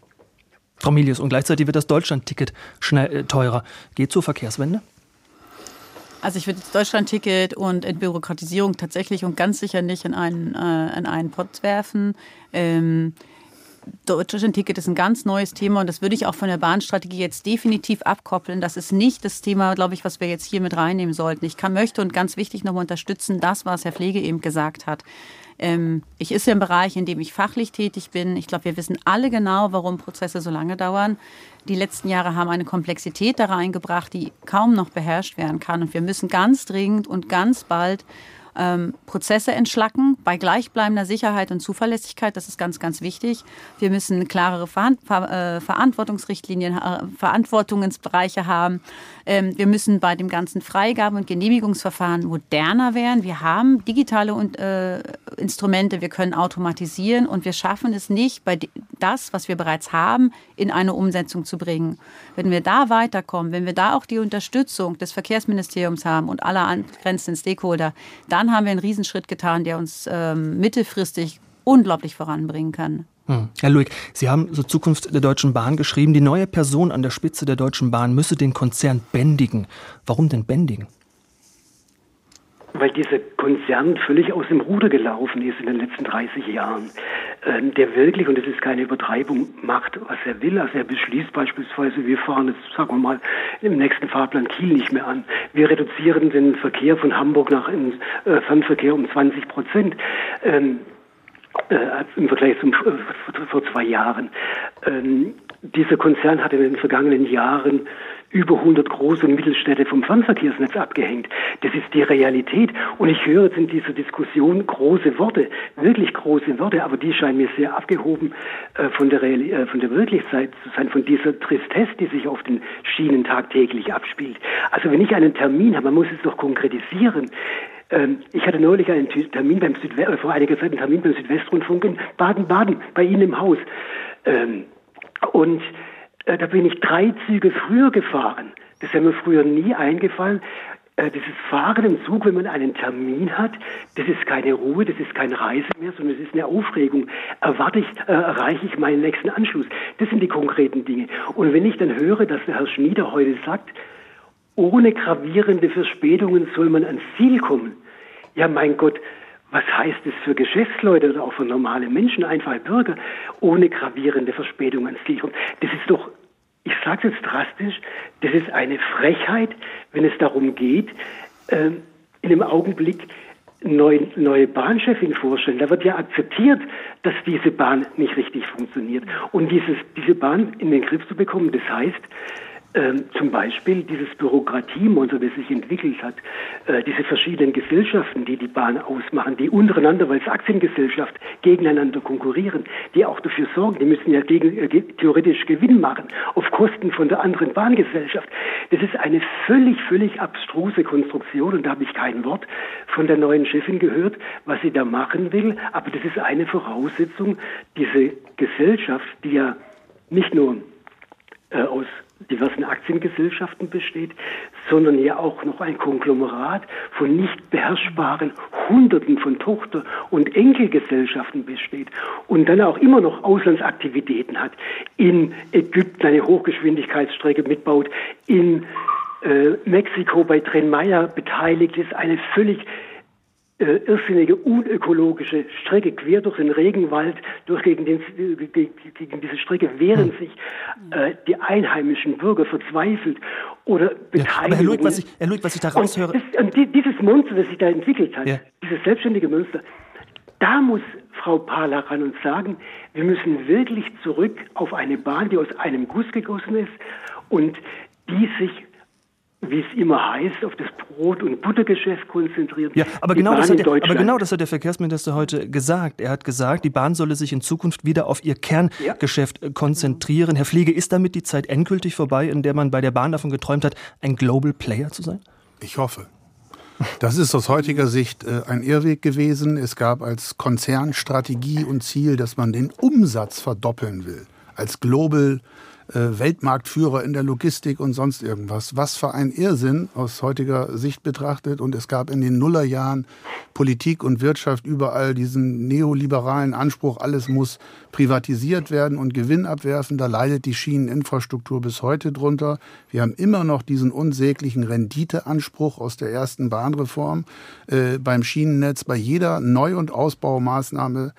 Frau Milius, und gleichzeitig wird das Deutschlandticket schnell teurer. Geht zur Verkehrswende? Also ich würde das Deutschlandticket und Entbürokratisierung tatsächlich und ganz sicher nicht in einen Pott werfen. Deutschlandticket ist ein ganz neues Thema und das würde ich auch von der Bahnstrategie jetzt definitiv abkoppeln. Das ist nicht das Thema, glaube ich, was wir jetzt hier mit reinnehmen sollten. Möchte und ganz wichtig nochmal unterstützen, das, was Herr Pflege eben gesagt hat. Ich ist ja im Bereich, in dem ich fachlich tätig bin. Ich glaube, wir wissen alle genau, warum Prozesse so lange dauern. Die letzten Jahre haben eine Komplexität da reingebracht, die kaum noch beherrscht werden kann. Und wir müssen ganz dringend und ganz bald Prozesse entschlacken, bei gleichbleibender Sicherheit und Zuverlässigkeit. Das ist ganz, ganz wichtig. Wir müssen klarere Verantwortungsrichtlinien, Verantwortungsbereiche haben. Wir müssen bei dem ganzen Freigabe- und Genehmigungsverfahren moderner werden. Wir haben digitale Instrumente, wir können automatisieren und wir schaffen es nicht, das, was wir bereits haben, in eine Umsetzung zu bringen. Wenn wir da weiterkommen, wenn wir da auch die Unterstützung des Verkehrsministeriums haben und aller angrenzenden Stakeholder, dann haben wir einen Riesenschritt getan, der uns mittelfristig unglaublich voranbringen kann. Herr Lueck, Sie haben zur Zukunft der Deutschen Bahn geschrieben, die neue Person an der Spitze der Deutschen Bahn müsse den Konzern bändigen. Warum denn bändigen? Weil dieser Konzern völlig aus dem Ruder gelaufen ist in den letzten 30 Jahren. Der wirklich, und das ist keine Übertreibung, macht, was er will. Also er beschließt beispielsweise, wir fahren jetzt, sagen wir mal, im nächsten Fahrplan Kiel nicht mehr an. Wir reduzieren den Verkehr von Hamburg nach Fernverkehr um 20%. Im Vergleich vor 2 Jahren. Dieser Konzern hat in den vergangenen Jahren über 100 Groß- und Mittelstädte vom Fernverkehrsnetz abgehängt. Das ist die Realität. Und ich höre jetzt in dieser Diskussion große Worte, wirklich große Worte, aber die scheinen mir sehr abgehoben von der Wirklichkeit zu sein, von dieser Tristesse, die sich auf den Schienen tagtäglich abspielt. Also wenn ich einen Termin habe, man muss es doch konkretisieren. Ich hatte neulich einen Termin vor einiger Zeit einen Termin beim Südwestrundfunk in Baden-Baden, bei Ihnen im Haus. Da bin ich 3 Züge früher gefahren. Das wäre mir früher nie eingefallen. Dieses Fahren im Zug, wenn man einen Termin hat, das ist keine Ruhe, das ist kein Reisen mehr, sondern es ist eine Aufregung. Erreiche ich meinen nächsten Anschluss? Das sind die konkreten Dinge. Und wenn ich dann höre, dass der Herr Schnieder heute sagt, ohne gravierende Verspätungen soll man ans Ziel kommen. Ja, mein Gott, was heißt das für Geschäftsleute oder auch für normale Menschen, einfache Bürger, ohne gravierende Verspätungen ans Ziel kommen? Das ist doch, ich sage es jetzt drastisch, das ist eine Frechheit, wenn es darum geht, in dem Augenblick neue Bahnchefin vorstellen. Da wird ja akzeptiert, dass diese Bahn nicht richtig funktioniert. Und diese Bahn in den Griff zu bekommen, das heißt, zum Beispiel dieses Bürokratiemonster, das sich entwickelt hat, diese verschiedenen Gesellschaften, die die Bahn ausmachen, die untereinander, weil es Aktiengesellschaft, gegeneinander konkurrieren, die auch dafür sorgen, die müssen ja theoretisch Gewinn machen, auf Kosten von der anderen Bahngesellschaft. Das ist eine völlig abstruse Konstruktion und da habe ich kein Wort von der neuen Chefin gehört, was sie da machen will, aber das ist eine Voraussetzung, diese Gesellschaft, die ja nicht nur aus diversen Aktien Aktiengesellschaften besteht, sondern ja auch noch ein Konglomerat von nicht beherrschbaren Hunderten von Tochter- und Enkelgesellschaften besteht und dann auch immer noch Auslandsaktivitäten hat, in Ägypten eine Hochgeschwindigkeitsstrecke mitbaut, in Mexiko bei Tren Maya beteiligt ist, eine völlig irrsinnige, unökologische Strecke quer durch den Regenwald, gegen diese Strecke wehren sich die einheimischen Bürger verzweifelt oder beteiligen. Aber Herr Luig, was ich da raushöre... Und dieses Monster, das sich da entwickelt hat, dieses selbstständige Monster, da muss Frau Pahler ran und sagen, wir müssen wirklich zurück auf eine Bahn, die aus einem Guss gegossen ist und die sich, wie es immer heißt, auf das Brot- und Buttergeschäft konzentriert. Ja, aber genau das hat der Verkehrsminister heute gesagt. Er hat gesagt, die Bahn solle sich in Zukunft wieder auf ihr Kerngeschäft konzentrieren. Herr Fliege, ist damit die Zeit endgültig vorbei, in der man bei der Bahn davon geträumt hat, ein Global Player zu sein? Ich hoffe. Das ist aus heutiger Sicht ein Irrweg gewesen. Es gab als Konzernstrategie und Ziel, dass man den Umsatz verdoppeln will. Als Global Weltmarktführer in der Logistik und sonst irgendwas. Was für ein Irrsinn aus heutiger Sicht betrachtet. Und es gab in den Nullerjahren Politik und Wirtschaft überall diesen neoliberalen Anspruch, alles muss privatisiert werden und Gewinn abwerfen. Da leidet die Schieneninfrastruktur bis heute drunter. Wir haben immer noch diesen unsäglichen Renditeanspruch aus der ersten Bahnreform beim Schienennetz, bei jeder Neu- und Ausbaumaßnahme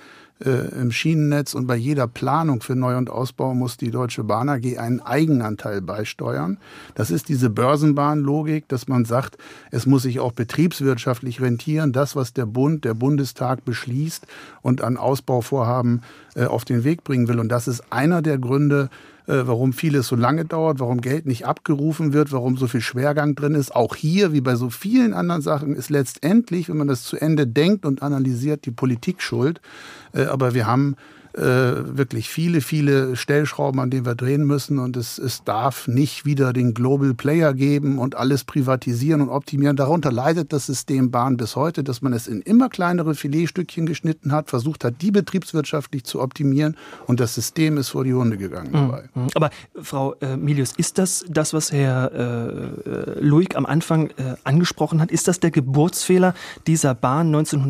im Schienennetz und bei jeder Planung für Neu- und Ausbau muss die Deutsche Bahn AG einen Eigenanteil beisteuern. Das ist diese Börsenbahnlogik, dass man sagt, es muss sich auch betriebswirtschaftlich rentieren, das, was der Bund, der Bundestag beschließt und an Ausbauvorhaben auf den Weg bringen will. Und das ist einer der Gründe, warum vieles so lange dauert, warum Geld nicht abgerufen wird, warum so viel Schwergang drin ist. Auch hier, wie bei so vielen anderen Sachen, ist letztendlich, wenn man das zu Ende denkt und analysiert, die Politik schuld. Aber wir haben wirklich viele Stellschrauben, an denen wir drehen müssen. Und es darf nicht wieder den Global Player geben und alles privatisieren und optimieren. Darunter leidet das System Bahn bis heute, dass man es in immer kleinere Filetstückchen geschnitten hat, versucht hat, die betriebswirtschaftlich zu optimieren. Und das System ist vor die Hunde gegangen dabei. Aber Frau Milius, ist das, was Herr Luig am Anfang angesprochen hat, ist das der Geburtsfehler dieser Bahn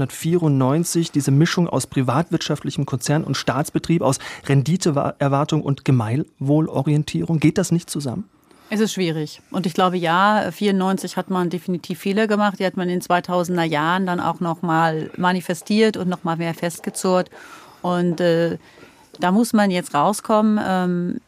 1994, diese Mischung aus privatwirtschaftlichem Konzern und Staatsbetrieb, aus Renditeerwartung und Gemeinwohlorientierung? Geht das nicht zusammen? Es ist schwierig. Und ich glaube, ja, 1994 hat man definitiv Fehler gemacht. Die hat man in den 2000er Jahren dann auch noch mal manifestiert und noch mal mehr festgezurrt. Und da muss man jetzt rauskommen.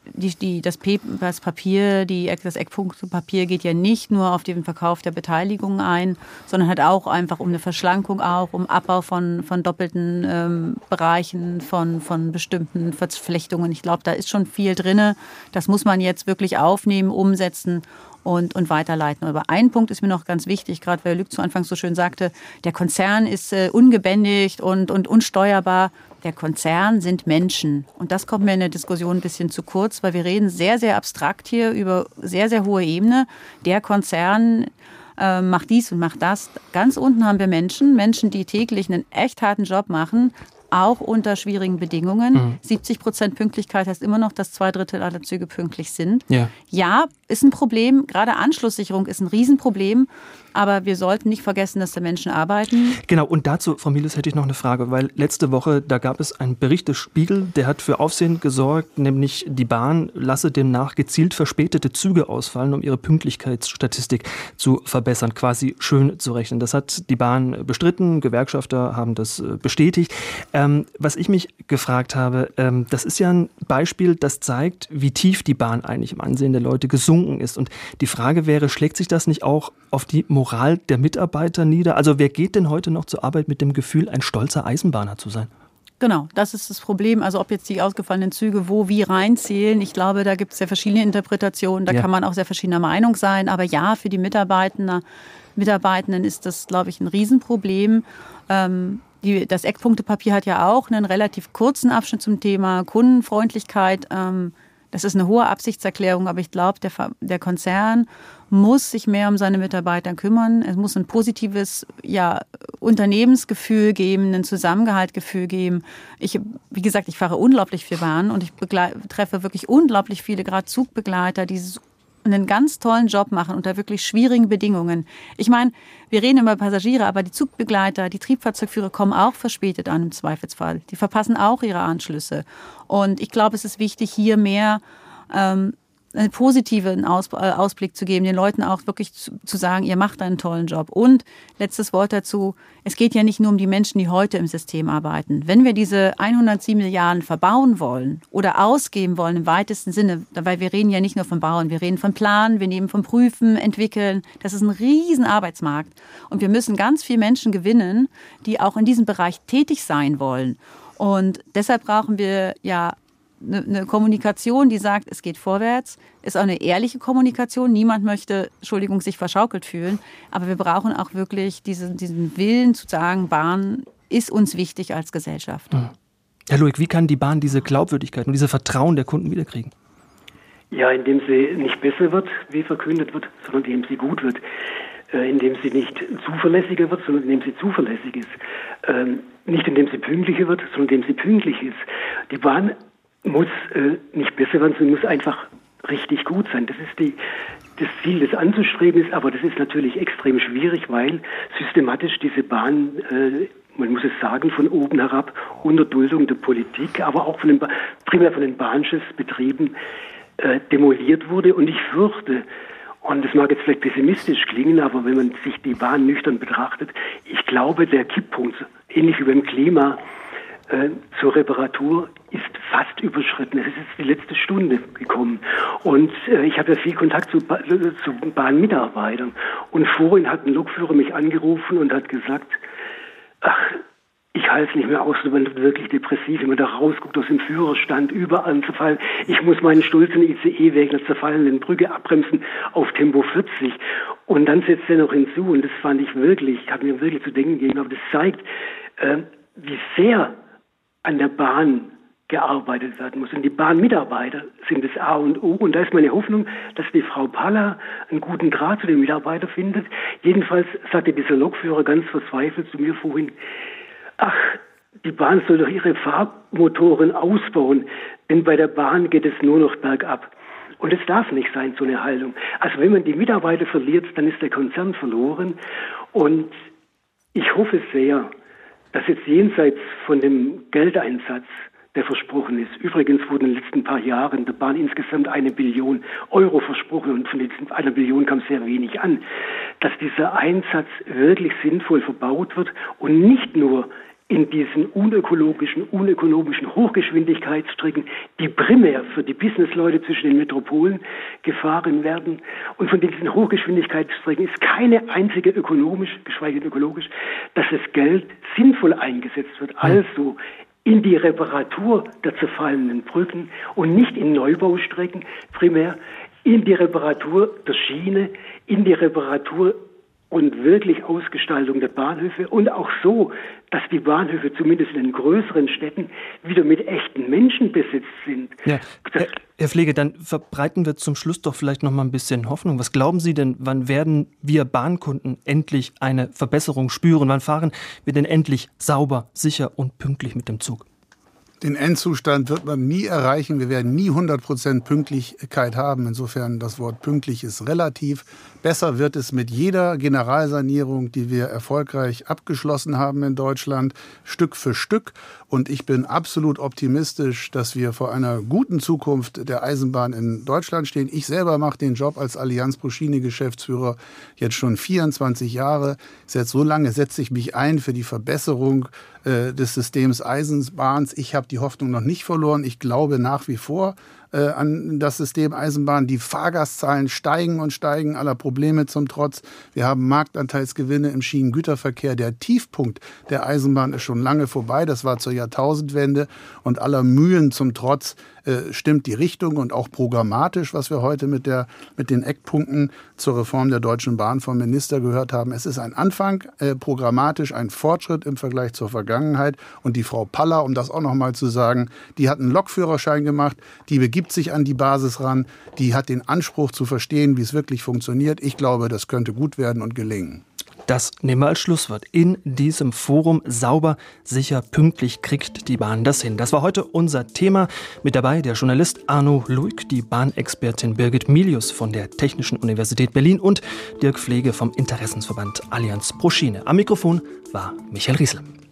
Das Papier, das Eckpunktepapier geht ja nicht nur auf den Verkauf der Beteiligungen ein, sondern halt auch einfach um eine Verschlankung, auch um Abbau von doppelten Bereichen, von bestimmten Verflechtungen. Ich glaube, da ist schon viel drin. Das muss man jetzt wirklich aufnehmen, umsetzen und weiterleiten. Aber ein Punkt ist mir noch ganz wichtig, gerade weil Luc zu Anfang so schön sagte, der Konzern ist ungebändigt und unsteuerbar. Der Konzern sind Menschen. Und das kommt mir in der Diskussion ein bisschen zu kurz, weil wir reden sehr, sehr abstrakt hier über sehr, sehr hohe Ebene. Der Konzern macht dies und macht das. Ganz unten haben wir Menschen, die täglich einen echt harten Job machen, auch unter schwierigen Bedingungen. 70% Pünktlichkeit heißt immer noch, dass 2/3 aller Züge pünktlich sind. Ja, ist ein Problem. Gerade Anschlusssicherung ist ein Riesenproblem. Aber wir sollten nicht vergessen, dass da Menschen arbeiten. Genau, und dazu, Frau Milius, hätte ich noch eine Frage, weil letzte Woche, da gab es einen Bericht des Spiegel, der hat für Aufsehen gesorgt, nämlich die Bahn lasse demnach gezielt verspätete Züge ausfallen, um ihre Pünktlichkeitsstatistik zu verbessern, quasi schön zu rechnen. Das hat die Bahn bestritten, Gewerkschafter haben das bestätigt. Was ich mich gefragt habe, das ist ja ein Beispiel, das zeigt, wie tief die Bahn eigentlich im Ansehen der Leute gesunken ist. Und die Frage wäre, schlägt sich das nicht auch auf die Moral der Mitarbeiter nieder? Also wer geht denn heute noch zur Arbeit mit dem Gefühl, ein stolzer Eisenbahner zu sein? Genau, das ist das Problem. Also ob jetzt die ausgefallenen Züge wie reinzählen, ich glaube, da gibt es sehr verschiedene Interpretationen, da kann man auch sehr verschiedener Meinung sein. Aber ja, für die Mitarbeitenden ist das, glaube ich, ein Riesenproblem. Das Eckpunktepapier hat ja auch einen relativ kurzen Abschnitt zum Thema Kundenfreundlichkeit. Das ist eine hohe Absichtserklärung, aber ich glaube, der Konzern muss sich mehr um seine Mitarbeiter kümmern. Es muss ein positives Unternehmensgefühl geben, ein Zusammengehaltgefühl geben. Wie gesagt, ich fahre unglaublich viel Bahn und ich treffe wirklich unglaublich viele, gerade Zugbegleiter, die einen ganz tollen Job machen unter wirklich schwierigen Bedingungen. Ich meine, wir reden über Passagiere, aber die Zugbegleiter, die Triebfahrzeugführer kommen auch verspätet an im Zweifelsfall. Die verpassen auch ihre Anschlüsse. Und ich glaube, es ist wichtig, hier mehr einen positiven Ausblick zu geben, den Leuten auch wirklich zu sagen, ihr macht einen tollen Job. Und letztes Wort dazu, es geht ja nicht nur um die Menschen, die heute im System arbeiten. Wenn wir diese 107 Milliarden verbauen wollen oder ausgeben wollen im weitesten Sinne, weil wir reden ja nicht nur vom Bauen, wir reden von Planen, wir nehmen vom Prüfen, Entwickeln. Das ist ein riesen Arbeitsmarkt. Und wir müssen ganz viele Menschen gewinnen, die auch in diesem Bereich tätig sein wollen. Und deshalb brauchen wir ja eine Kommunikation, die sagt, es geht vorwärts, ist auch eine ehrliche Kommunikation. Niemand möchte, sich verschaukelt fühlen. Aber wir brauchen auch wirklich diesen Willen zu sagen, Bahn ist uns wichtig als Gesellschaft. Herr Lueck, wie kann die Bahn diese Glaubwürdigkeit und dieses Vertrauen der Kunden wiederkriegen? Ja, indem sie nicht besser wird, wie verkündet wird, sondern indem sie gut wird. Indem sie nicht zuverlässiger wird, sondern indem sie zuverlässig ist. Nicht indem sie pünktlicher wird, sondern indem sie pünktlich ist. Die Bahn muss nicht besser werden, sie muss einfach richtig gut sein. Das ist das Ziel, das anzustreben ist, aber das ist natürlich extrem schwierig, weil systematisch diese Bahn, man muss es sagen, von oben herab, unter Duldung der Politik, aber auch primär von den Bahnschiffsbetrieben demoliert wurde. Und ich fürchte, und das mag jetzt vielleicht pessimistisch klingen, aber wenn man sich die Bahn nüchtern betrachtet, ich glaube, der Kipppunkt, ähnlich wie beim Klima, zur Reparatur ist fast überschritten. Es ist jetzt die letzte Stunde gekommen. Und ich habe ja viel Kontakt zu Bahnmitarbeitern. Und vorhin hat ein Lokführer mich angerufen und hat gesagt, ach, ich halte es nicht mehr aus, man wird wirklich depressiv, wenn man da rausguckt aus dem Führerstand, überall zerfallen. Ich muss meinen stolzen ICE wegen der zerfallenden Brücke abbremsen auf Tempo 40. Und dann setzt er noch hinzu, und das fand ich wirklich, hat mir wirklich zu denken gegeben, aber das zeigt, wie sehr an der Bahn gearbeitet werden muss. Und die Bahnmitarbeiter sind das A und O. Und da ist meine Hoffnung, dass die Frau Paller einen guten Draht zu den Mitarbeitern findet. Jedenfalls sagte dieser Lokführer ganz verzweifelt zu mir vorhin, ach, die Bahn soll doch ihre Fahrmotoren ausbauen, denn bei der Bahn geht es nur noch bergab. Und es darf nicht sein, so eine Haltung. Also wenn man die Mitarbeiter verliert, dann ist der Konzern verloren. Und ich hoffe sehr, dass jetzt jenseits von dem Geldeinsatz, der versprochen ist, übrigens wurden in den letzten paar Jahren der Bahn insgesamt 1 Billion Euro versprochen und von diesen 1 Billion kam sehr wenig an, dass dieser Einsatz wirklich sinnvoll verbaut wird und nicht nur in diesen unökologischen Hochgeschwindigkeitsstrecken, die primär für die Businessleute zwischen den Metropolen gefahren werden. Und von diesen Hochgeschwindigkeitsstrecken ist keine einzige ökonomisch, geschweige denn ökologisch, dass das Geld sinnvoll eingesetzt wird. Also in die Reparatur der zerfallenen Brücken und nicht in Neubaustrecken, primär in die Reparatur der Schiene, in die Reparatur und wirklich Ausgestaltung der Bahnhöfe und auch so, dass die Bahnhöfe zumindest in den größeren Städten wieder mit echten Menschen besetzt sind. Ja. Herr Pflege, dann verbreiten wir zum Schluss doch vielleicht noch mal ein bisschen Hoffnung. Was glauben Sie denn, wann werden wir Bahnkunden endlich eine Verbesserung spüren? Wann fahren wir denn endlich sauber, sicher und pünktlich mit dem Zug? Den Endzustand wird man nie erreichen. Wir werden nie 100% Pünktlichkeit haben. Insofern, das Wort pünktlich ist relativ. Besser wird es mit jeder Generalsanierung, die wir erfolgreich abgeschlossen haben in Deutschland, Stück für Stück. Und ich bin absolut optimistisch, dass wir vor einer guten Zukunft der Eisenbahn in Deutschland stehen. Ich selber mache den Job als Allianz pro Schiene-Geschäftsführer jetzt schon 24 Jahre. So lange setze ich mich ein für die Verbesserung des Systems Eisenbahns. Ich habe die Hoffnung noch nicht verloren. Ich glaube nach wie vor an das System Eisenbahn. Die Fahrgastzahlen steigen und steigen, aller Probleme zum Trotz. Wir haben Marktanteilsgewinne im Schienengüterverkehr. Der Tiefpunkt der Eisenbahn ist schon lange vorbei. Das war zur Jahrtausendwende. Und aller Mühen zum Trotz stimmt die Richtung und auch programmatisch, was wir heute mit den Eckpunkten zur Reform der Deutschen Bahn vom Minister gehört haben. Es ist ein Anfang, programmatisch ein Fortschritt im Vergleich zur Vergangenheit. Und die Frau Paller, um das auch noch mal zu sagen, die hat einen Lokführerschein gemacht, die begibt sich an die Basis ran, die hat den Anspruch zu verstehen, wie es wirklich funktioniert. Ich glaube, das könnte gut werden und gelingen. Das nehmen wir als Schlusswort. In diesem Forum sauber, sicher, pünktlich kriegt die Bahn das hin. Das war heute unser Thema. Mit dabei der Journalist Arno Luig, die Bahnexpertin Birgit Milius von der Technischen Universität Berlin und Dirk Pflege vom Interessensverband Allianz pro Schiene. Am Mikrofon war Michael Riesel.